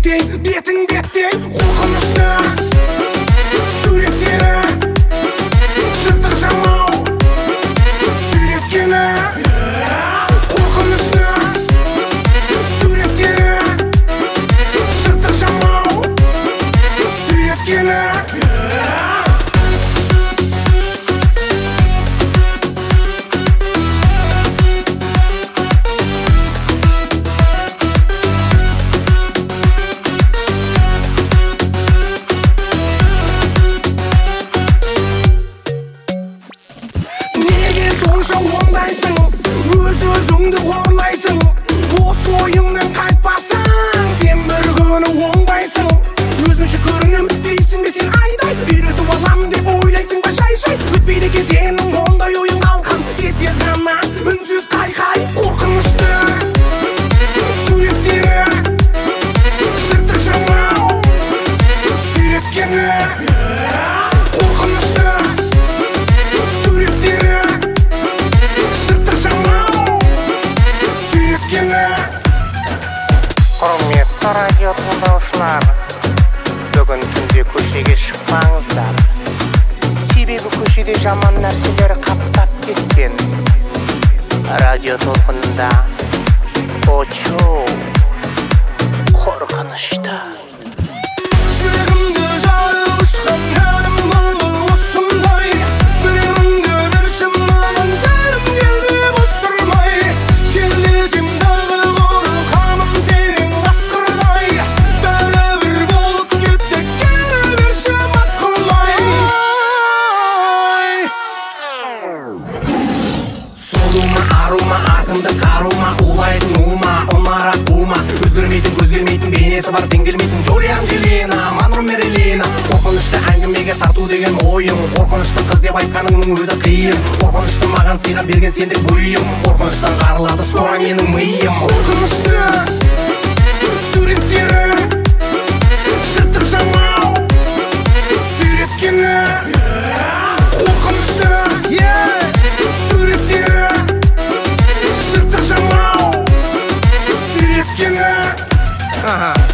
беттей, бетің беттей. Қорқынышты суреттері жыртық жамау сүйреткені. Қорқынышты суреттері жыртық жамау сүйреткені. Сонша оңдайсың, өз-өзіңді қорлайсың, осы ойыңнан қайтпасаң, сен бір күні оңбайсың. Өзінше көрінемін дейсің бе сен айдай, үйретіп аламын деп ойлайсың ба жай-жай. Өтпейді екен сенің ондай ойың қалқан, тез-тез ғана үнсіз қайқай. Қорқынышты суреттері жыртық жамау сүйреткені. Қорқынышты суреттері құрметті радио тыңдаушылар, бүгін түнде көшеге шықпаңыздар. Себебі көшеде жаман нәрселер қаптап кеткен. Радио толқынында очоу қорқынышты. Жүрегімді жарып ұшқан әнім бұл осындай. Біреуіңді бір шымағын жарым келбе бос тұрмай. Келдесем дағы қорқамын сенен қасқырдай. Бәрібір болып кетті келе берші мас қылмай. Солума арума атымды қарума, улайтын ума онара қума. Өзгермейтін бейнесі бар теңгелмейтін Джулиан Желена, Манро Мерилена. Қорқынышты әңгімеге тарту деген ойым, қорқынышты қыз деп айтқаныңның өзі қиын. Қорқынышты маған сыйға берген сендік бұйым, қорқыныштан жарылады скоро менің миым. Қорқынышты суреттері жыртық жамау сүйреткені. Қорқынышты суреттері жыртық жамау сүйреткені.